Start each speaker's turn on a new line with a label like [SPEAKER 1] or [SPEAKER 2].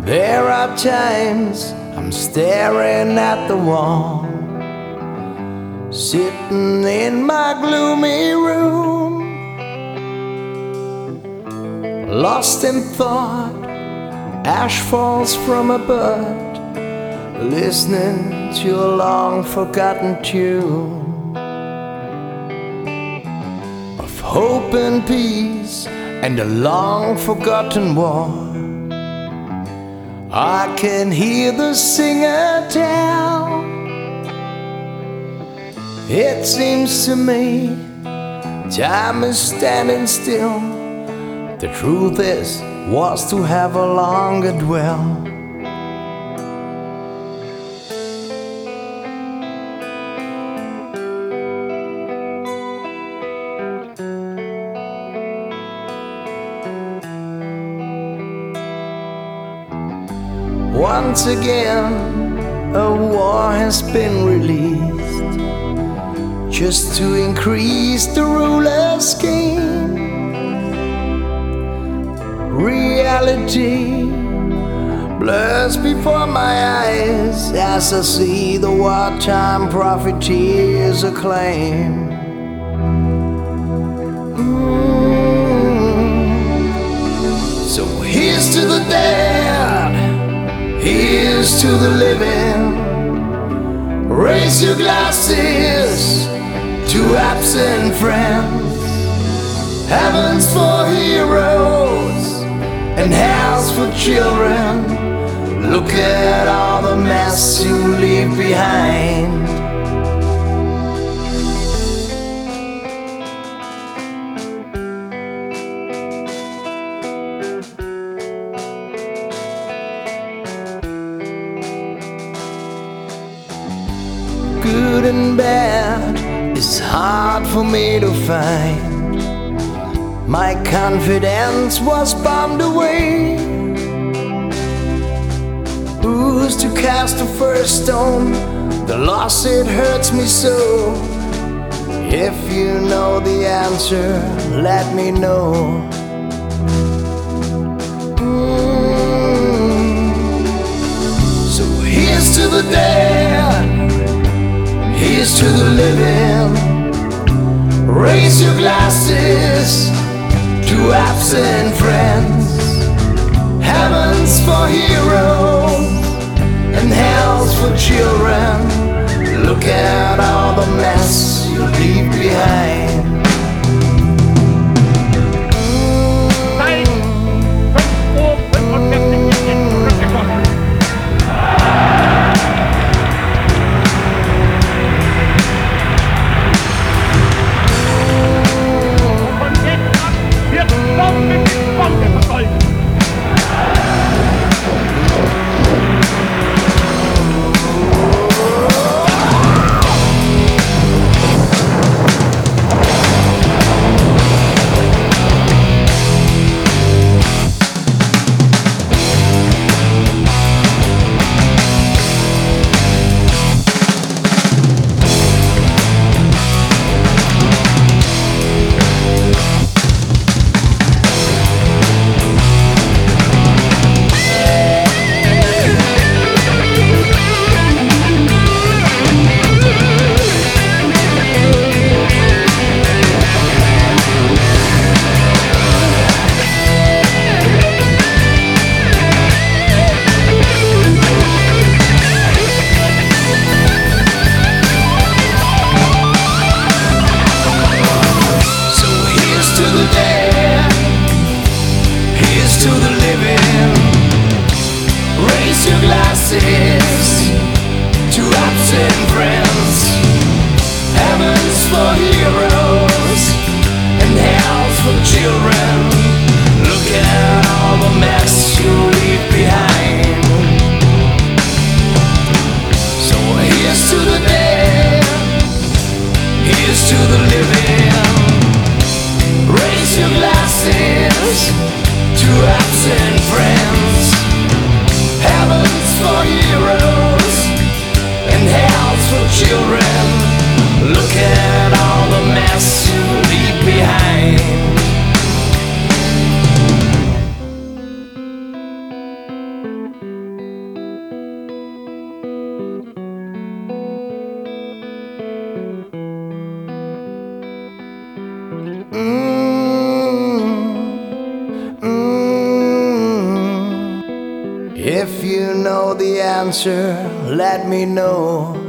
[SPEAKER 1] There are times I'm staring at the wall, sitting in my gloomy room, lost in thought. Ash falls from a bud, listening to a long forgotten tune of hope and peace and a long forgotten war. I can hear the singer tell, it seems to me time is standing still. The truth is, was to have a longer dwell. Once again, a war has been released just to increase the ruler's gain. Reality blurs before my eyes as I see the wartime profiteers acclaim. So here's to the dead, here's to the living. Raise your glasses to absent friends. Heaven's for heroes and hell's for children. Look at all the mess you leave behind. Good and bad is hard for me to find. My confidence was bombed away. Who's to cast the first stone? The loss, it hurts me so. If you know the answer, let me know. So here's to the dead, here's to the living. Raise your glasses to absent friends. Heaven's for heroes and hell's for children. Look at all the mess you leave behind. To absent friends. Heaven's for heroes and hell's for children. Look at all the mess you leave behind. So here's to the dead, here's to the living. Raise your glasses to absent friends. Heaven's for heroes and hell's for children. Look at all the mess you leave behind. answer, let me know.